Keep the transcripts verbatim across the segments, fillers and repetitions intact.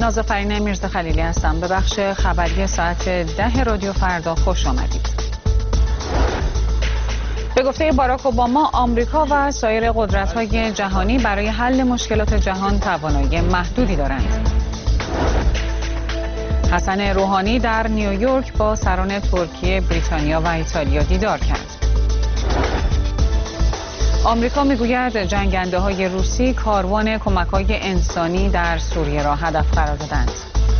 نازافرین میرزاخلیلی هستم. به بخش خبری ساعت ده رادیو فردا خوش آمدید. به گفته باراک اوباما، آمریکا و سایر قدرت‌های جهانی برای حل مشکلات جهان توانایی محدودی دارند. حسن روحانی در نیویورک با سران ترکیه، بریتانیا و ایتالیا دیدار کرد. آمریکا میگوید جنگنده‌های روسی کاروان کمک‌های انسانی در سوریه را هدف قرار دادند.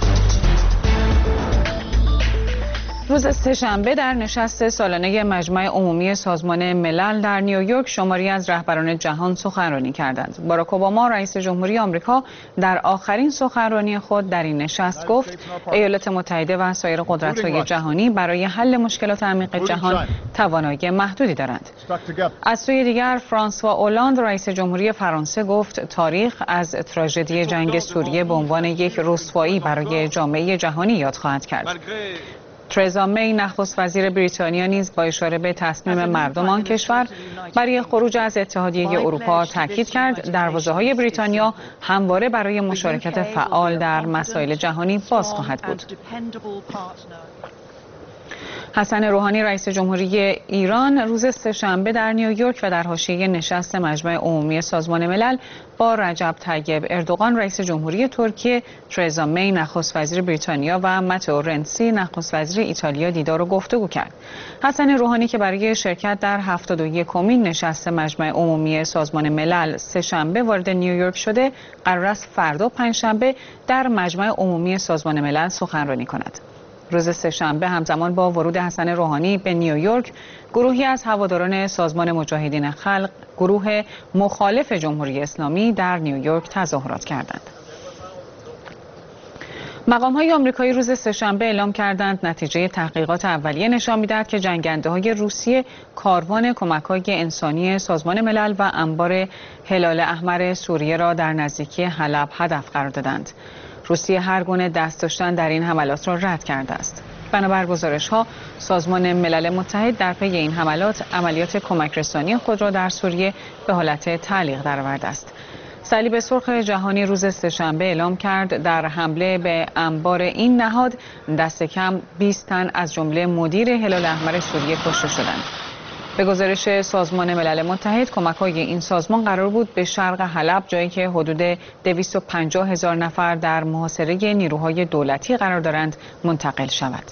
روز سه‌شنبه در نشست سالانه مجمع عمومی سازمان ملل در نیویورک شماری از رهبران جهان سخنرانی کردند. باراک اوباما رئیس جمهوری آمریکا در آخرین سخنرانی خود در این نشست گفت ایالات متحده و سایر قدرت‌های جهانی برای حل مشکلات عمیق جهان توانایی محدودی دارند. از سوی دیگر فرانسوا اولاند رئیس جمهوری فرانسه گفت تاریخ از تراژدی جنگ سوریه به عنوان یک رسوایی برای جامعه جهانی یاد خواهد کرد. ترزا می نخست وزیر بریتانیا نیز با اشاره به تصمیم مردم آن کشور برای خروج از اتحادیه اروپا تاکید کرد دروازه‌های بریتانیا همواره برای مشارکت فعال در مسائل جهانی باز خواهد بود. حسن روحانی رئیس جمهوری ایران روز سه‌شنبه در نیویورک و در حاشیه نشست مجمع عمومی سازمان ملل با رجب طیب اردوغان رئیس جمهوری ترکیه، ترزا می نخست وزیر بریتانیا و ماتئو رنسی نخست وزیر ایتالیا دیدار و گفتگو کرد. حسن روحانی که برای شرکت در هفتاد و یکمین نشست مجمع عمومی سازمان ملل سه‌شنبه وارد نیویورک شده، قرار است فردا پنجشنبه در مجمع عمومی سازمان ملل سخنرانی کند. روز سه‌شنبه همزمان با ورود حسن روحانی به نیویورک، گروهی از هواداران سازمان مجاهدین خلق، گروه مخالف جمهوری اسلامی در نیویورک تظاهرات کردند. مقام‌های آمریکایی روز سه‌شنبه اعلام کردند نتیجه تحقیقات اولیه نشان می‌دهد که جنگنده‌های روسیه کاروان کمک‌های انسانی سازمان ملل و انبار هلال احمر سوریه را در نزدیکی حلب هدف قرار دادند. روسیه هر گونه دست داشتن در این حملات را رد کرده است. بنابر گزارش‌ها سازمان ملل متحد در پی این حملات عملیات کمک رسانی خود را در سوریه به حالت تعلیق درآورده است. صلیب سرخ جهانی روز سه‌شنبه اعلام کرد در حمله به انبار این نهاد دست کم بیست تن از جمله مدیر هلال احمر سوریه کشته شدند. به گزارش سازمان ملل متحد کمک‌های این سازمان قرار بود به شرق حلب، جایی که حدود دویست و پنجاه هزار نفر در محاصره نیروهای دولتی قرار دارند، منتقل شود.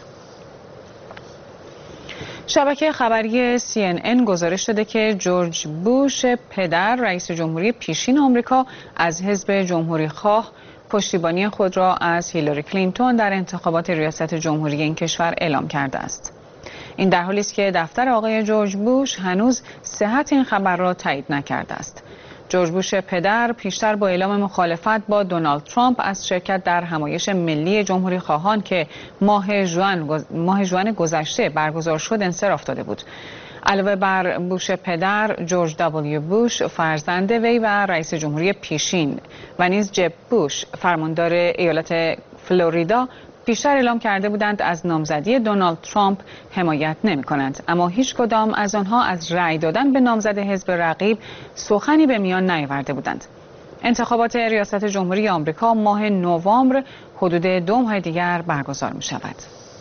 شبکه خبری سی ان ان گزارش داده که جورج بوش پدر رئیس جمهوری پیشین آمریکا از حزب جمهوری‌خواه پشتیبانی خود را از هیلاری کلینتون در انتخابات ریاست جمهوری این کشور اعلام کرده است. این در حالی است که دفتر آقای جورج بوش هنوز صحت این خبر را تایید نکرده است. جورج بوش پدر پیشتر با اعلام مخالفت با دونالد ترامپ از شرکت در همایش ملی جمهوری خواهان که ماه ژوئن ماه ژوئن گذشته برگزار شد انصراف داده بود. علاوه بر بوش پدر، جورج دبلیو بوش فرزند وی و رئیس جمهوری پیشین و نیز جب بوش فرماندار ایالت فلوریدا پیشتر اعلام کرده بودند از نامزدی دونالد ترامپ حمایت نمی کنند، اما هیچ کدام از آنها از رأی دادن به نامزد حزب رقیب سخنی به میان نیاورده بودند. انتخابات ریاست جمهوری آمریکا ماه نوامبر حدود دو ماه دیگر برگزار می شود.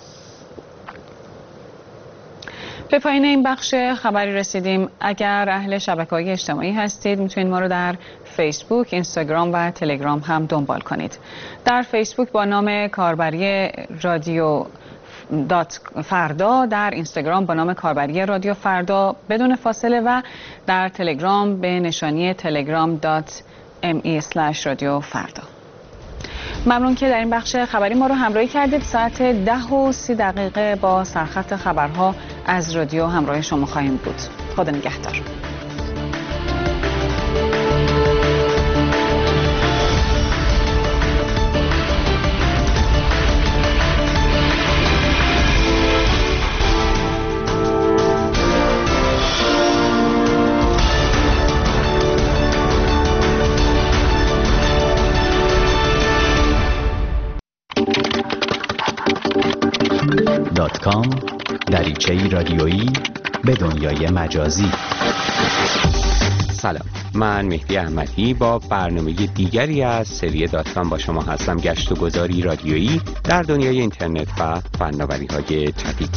به پایان این بخش خبری رسیدیم. اگر اهل شبکه‌های اجتماعی هستید میتونید ما رو در فیسبوک، اینستاگرام و تلگرام هم دنبال کنید. در فیسبوک با نام کاربری رادیو دات فردا، در اینستاگرام با نام کاربری رادیو فردا بدون فاصله و در تلگرام به نشانی تلگرام دات ام ای اسلش رادیو فردا. ممنون که در این بخش خبری ما رو همراهی کردید. ساعت ده و سی دقیقه با سرخط خبرها از رادیو همراه شما خواهیم بود. خدا نگهدار. دات کام دریچه‌ای رادیویی به دنیای مجازی. سلام، من مهدی احمدی با برنامه دیگری از سری دات کام با شما هستم. گشت و گذاری رادیویی در دنیای اینترنت و فناوری‌های جدید.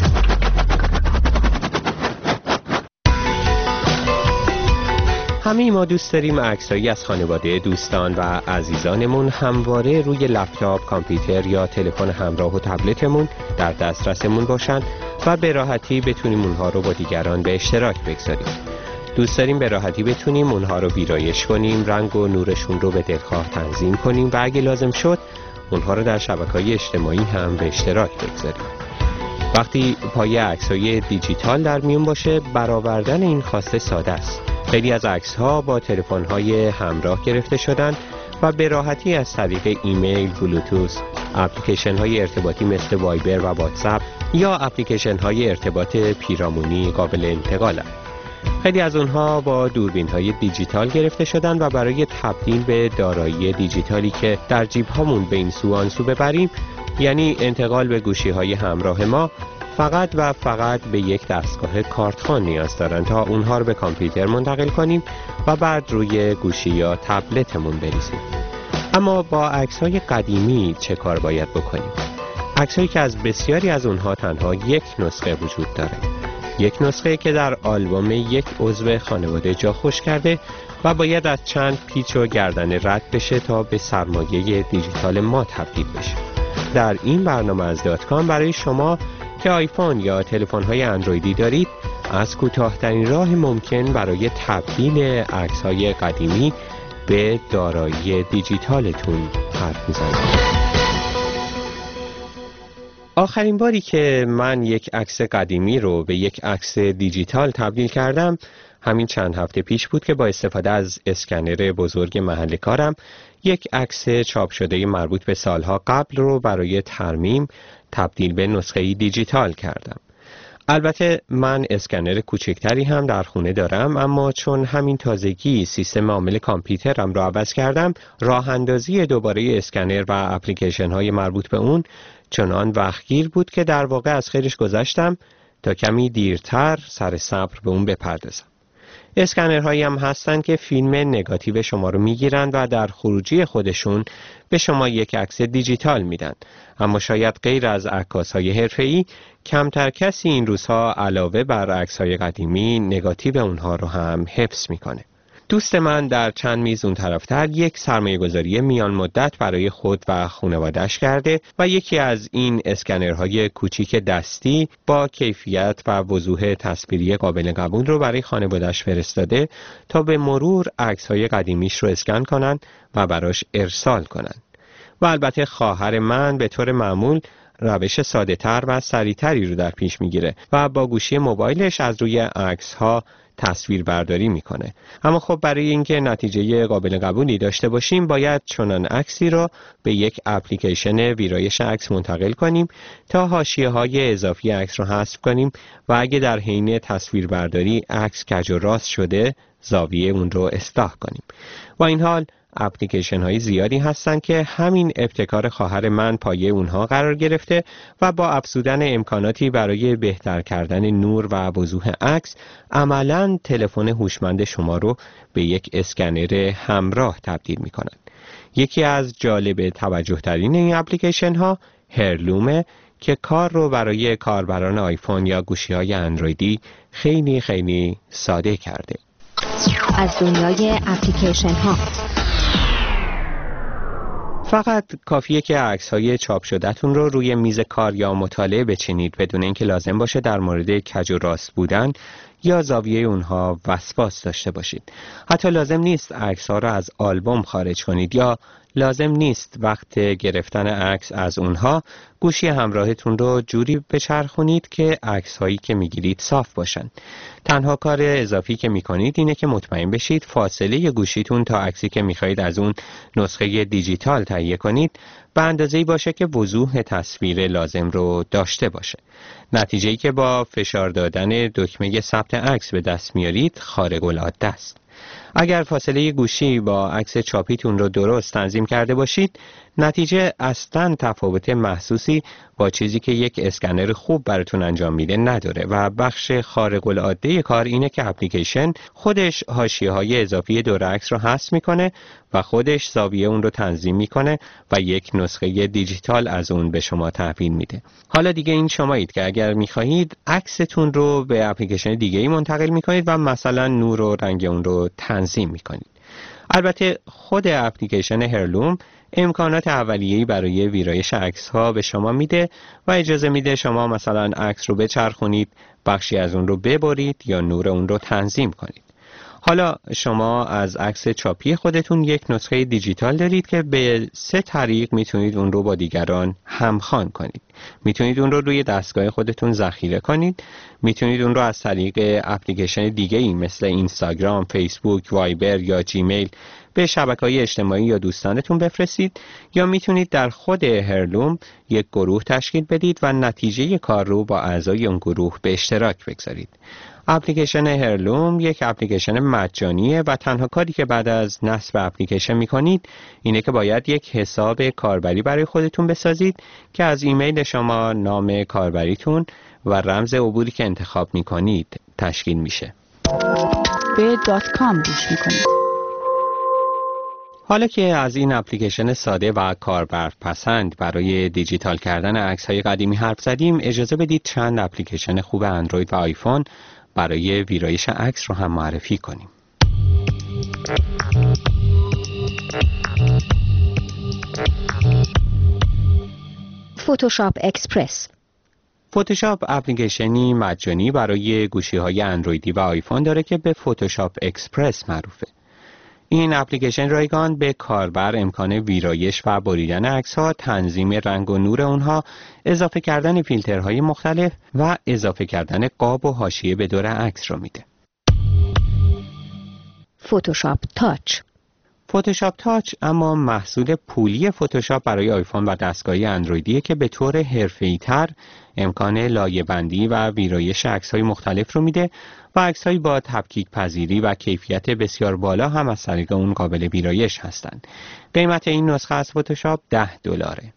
همه ما دوست داریم عکسایی از خانواده، دوستان و عزیزانمون همواره روی لپتاپ، کامپیوتر یا تلفن همراه و تبلتمون در دسترسمون باشن و به راحتی بتونیم اونها رو با دیگران به اشتراک بگذاریم. دوست داریم به راحتی بتونیم اونها رو ویرایش کنیم، رنگ و نورشون رو به دلخواه تنظیم کنیم و اگه لازم شد اونها رو در شبکه‌های اجتماعی هم به اشتراک بگذاریم. وقتی پای عکسای دیجیتال در میون باشه، برآوردن این خواسته ساده است. خیلی از عکس‌ها با تلفن‌های همراه گرفته شدن و به راحتی از طریق ایمیل، بلوتوث، اپلیکیشن‌های ارتباطی مثل وایبر و واتساپ یا اپلیکیشن‌های ارتباط پیرامونی قابل انتقالند. خیلی از اونها با دوربین‌های دیجیتال گرفته شدن و برای تبدیل به دارایی دیجیتالی که در جیب‌هامون به این سو آن سو ببریم، یعنی انتقال به گوشی‌های همراه ما، فقط و فقط به یک دستگاه کارتخوان نیاز دارن تا اونها رو به کامپیوتر منتقل کنیم و بعد روی گوشی یا تبلتمون بریزیم. اما با عکس‌های قدیمی چه کار باید بکنیم؟ عکس‌هایی که از بسیاری از اونها تنها یک نسخه وجود داره. یک نسخه که در آلبوم یک عضو خانواده جا خوش کرده و باید از چند پیچ و گردن رد بشه تا به سرمایه دیجیتال ما تبدیل بشه. در این برنامه از دات کام برای شما که آیفون یا تلفن‌های اندرویدی دارید، از کوتاه‌ترین راه ممکن برای تبدیل عکس‌های قدیمی به دارایی دیجیتالتون حرف می‌زنیم. آخرین باری که من یک عکس قدیمی رو به یک عکس دیجیتال تبدیل کردم همین چند هفته پیش بود که با استفاده از اسکنر بزرگ محل کارم یک عکس چاپ شده مربوط به سالها قبل رو برای ترمیم تبدیل به نسخه دیجیتال کردم. البته من اسکنر کوچکتری هم در خونه دارم، اما چون همین تازگی سیستم عامل کامپیوترم رو عوض کردم، راه اندازی دوباره اسکنر و اپلیکیشن های مربوط به اون چنان وقتگیر بود که در واقع از خیرش گذشتم تا کمی دیرتر سر صبر به اون بپردازم. اسکنرهایی هم هستن که فیلم نگاتیو شما رو میگیرن و در خروجی خودشون به شما یک عکس دیجیتال میدن، اما شاید غیر از عکاس‌های حرفه‌ای کمتر کسی این روزها علاوه بر عکس‌های قدیمی نگاتیو اونها رو هم حفظ میکنه. دوست من در چند میز اون طرفتر یک سرمایه‌گذاری میان مدت برای خود و خانواده‌اش کرده و یکی از این اسکنرهای کوچیک دستی با کیفیت و وضوح تصویری قابل قبول رو برای خانواده‌اش فرستاده تا به مرور عکس‌های قدیمیش رو اسکن کنن و براش ارسال کنن. و البته خواهر من به طور معمول روش ساده تر و سریعتری رو در پیش میگیره و با گوشی موبایلش از روی عکس‌ها تصویر برداری میکنه. اما خب برای اینکه نتیجه قابل قبولی داشته باشیم باید چنان عکسی را به یک اپلیکیشن ویرایش عکس منتقل کنیم تا حاشیه‌های اضافی عکس را حذف کنیم و اگه در حین تصویر برداری عکس کج و راست شده زاویه اون رو اصلاح کنیم. و این حال اپلیکیشن های زیادی هستن که همین ابتکار خواهر من پایه اونها قرار گرفته و با افزودن امکاناتی برای بهتر کردن نور و وضوح عکس عملاً تلفن هوشمند شما رو به یک اسکنر همراه تبدیل میکنن. یکی از جالب توجه ترین این اپلیکیشن ها هرلومه که کار رو برای کاربران آیفون یا گوشی های اندرویدی خیلی خیلی ساده کرده. از دنیای اپلیکیشن ها فقط کافیه که عکس‌های چاپ شده‌تون رو روی میز کار یا مطالعه بچینید بدون اینکه لازم باشه در مورد کج و راست بودن یا زاویه اونها وسواس داشته باشید. حتی لازم نیست عکس‌ها رو از آلبوم خارج کنید یا لازم نیست وقت گرفتن عکس از اونها گوشی همراهتون رو جوری بچرخونید که عکس‌هایی که میگیرید صاف باشن. تنها کار اضافی که میکنید اینه که مطمئن بشید فاصله گوشیتون تا عکسی که میخواید از اون نسخه دیجیتال تهیه کنید به اندازه‌ای باشه که وضوح تصویر لازم رو داشته باشه. نتیجه‌ای که با فشار دادن دکمه ثبت عکس به دست میارید خارق العاده است. اگر فاصله گوشی با عکس چاپیتون رو درست تنظیم کرده باشید، نتیجه اصلاً تفاوت محسوسی با چیزی که یک اسکنر خوب براتون انجام میده نداره و بخش خارق العاده کار اینه که اپلیکیشن خودش حاشیه‌های اضافی دور عکس رو حذف میکنه و خودش زاویه اون رو تنظیم میکنه و یک نسخه دیجیتال از اون به شما تحویل میده. حالا دیگه این شمایید که اگر میخواهید عکستون رو به اپلیکیشن دیگه‌ای منتقل میکنید و مثلا نور و رنگ اون رو تنظیم میکنید. البته خود اپلیکیشن هرلوم امکانات اولیه‌ای برای ویرایش عکس‌ها به شما میده و اجازه میده شما مثلا عکس رو بچرخونید، بخشی از اون رو ببرید یا نور اون رو تنظیم کنید. حالا شما از عکس چاپی خودتون یک نسخه دیجیتال دارید که به سه طریق میتونید اون رو با دیگران همخوان کنید. میتونید اون رو روی دستگاه خودتون ذخیره کنید، میتونید اون رو از طریق اپلیکیشن دیگه‌ای مثل اینستاگرام، فیسبوک، وایبر یا جیمیل به شبکه‌های اجتماعی یا دوستانتون بفرستید، یا میتونید در خود هرلوم یک گروه تشکیل بدید و نتیجه کار رو با اعضای اون گروه به اشتراک بگذارید. اپلیکیشن هرلوم یک اپلیکیشن مجانیه و تنها کاری که بعد از نصب اپلیکیشن میکنید اینه که باید یک حساب کاربری برای خودتون بسازید که از ایمیل شما، نام کاربریتون و رمز عبوری که انتخاب میکنید تشکیل میشه. به دات کام گوش میکنید. حالا که از این اپلیکیشن ساده و کاربرپسند برای دیجیتال کردن عکس‌های قدیمی حرف زدیم، اجازه بدید چند اپلیکیشن خوب اندروید و آیفون برای ویرایش عکس رو هم معرفی کنیم. فتوشاپ اکسپرس. فتوشاپ اپلیکیشنی مجانی برای گوشی‌های اندرویدی و آیفون داره که به فتوشاپ اکسپرس معروفه. این اپلیکیشن رایگان به کاربر امکان ویرایش و بریدن عکس‌ها، تنظیم رنگ و نور اونها، اضافه کردن فیلترهای مختلف و اضافه کردن قاب و حاشیه به دور عکس رو میده. فتوشاپ تاچ. فتوشاپ تاچ اما محصول پولی فتوشاپ برای آیفون و دستگاهی اندرویدیه که به طور حرفه‌ای‌تر امکان لایه‌بندی و ویرایش عکس‌های مختلف رو میده و عکس‌های با تفکیک پذیری و کیفیت بسیار بالا هم از طریق اون قابل ویرایش هستند. قیمت این نسخه از فتوشاپ ده دلاره.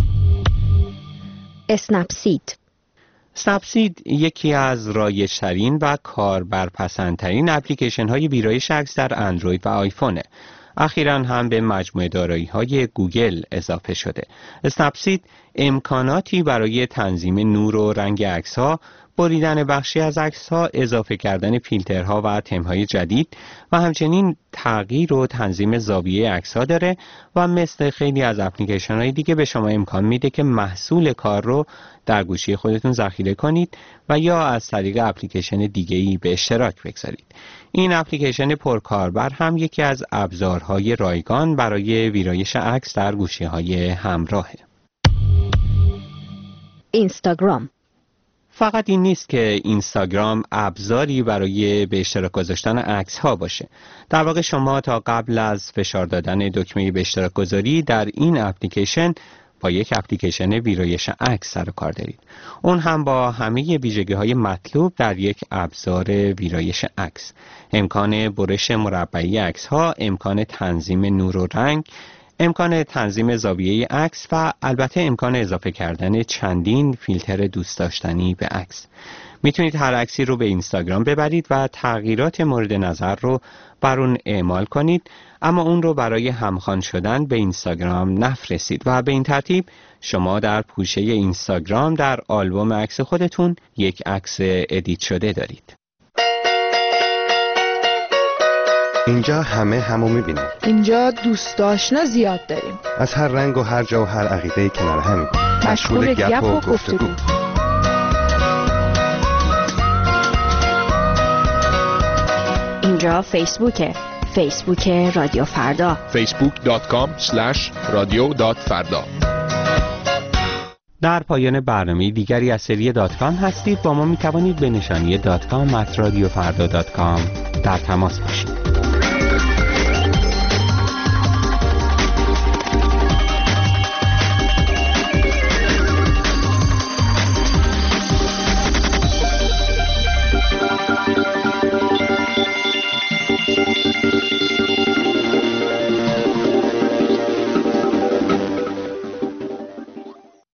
اسنپسید. اسنپسید یکی از رایج‌ترین و کاربرپسندترین اپلیکیشن‌های ویرایش عکس در اندروید و آیفونه. اخیراً هم به مجموعه دارایی‌های گوگل اضافه شده. اسنپسید امکاناتی برای تنظیم نور و رنگ عکس‌ها، بریدن بخشی از عکس‌ها، اضافه کردن فیلترها و تم‌های جدید و همچنین تغییر و تنظیم زاویه عکس‌ها داره و مثل خیلی از اپلیکیشن‌های دیگه به شما امکان میده که محصول کار رو در گوشی خودتون ذخیره کنید و یا از طریق اپلیکیشن دیگه‌ای به اشتراک بگذارید. این اپلیکیشن پرکاربر هم یکی از ابزارهای رایگان برای ویرایش عکس در گوشی‌های همراهه. اینستاگرام. فقط این نیست که اینستاگرام ابزاری برای به اشتراک گذاشتن عکس ها باشه. در واقع شما تا قبل از فشار دادن دکمه به اشتراک گذاری در این اپلیکیشن با یک اپلیکیشن ویرایش عکس سر و کار دارید. اون هم با همه ویژگی‌های مطلوب در یک ابزار ویرایش عکس. امکان برش مربعی عکس‌ها، امکان تنظیم نور و رنگ، امکان تنظیم زاویه عکس و البته امکان اضافه کردن چندین فیلتر دوست داشتنی به عکس. میتونید هر عکسی رو به اینستاگرام ببرید و تغییرات مورد نظر رو بر اون اعمال کنید، اما اون رو برای همخوان شدن به اینستاگرام نفرستید و به این ترتیب شما در پوشه اینستاگرام در آلبوم عکس خودتون یک عکس ادیت شده دارید. اینجا همه همو میبینیم. اینجا دوست آشنا زیاد داریم. از هر رنگ و هر جا و هر عقیده‌ای کنار همیم. مشغول گپ و گفتگو. اینجا فیسبوکه. فیسبوک رادیو فردا. فیسبوک دات کام اسلش رادیو دات فردا. در پایان برنامه دیگری از سری دات کام هستید. با ما می توانید به نشانی دات کام ات رادیو فردا دات کام در تماس باشید.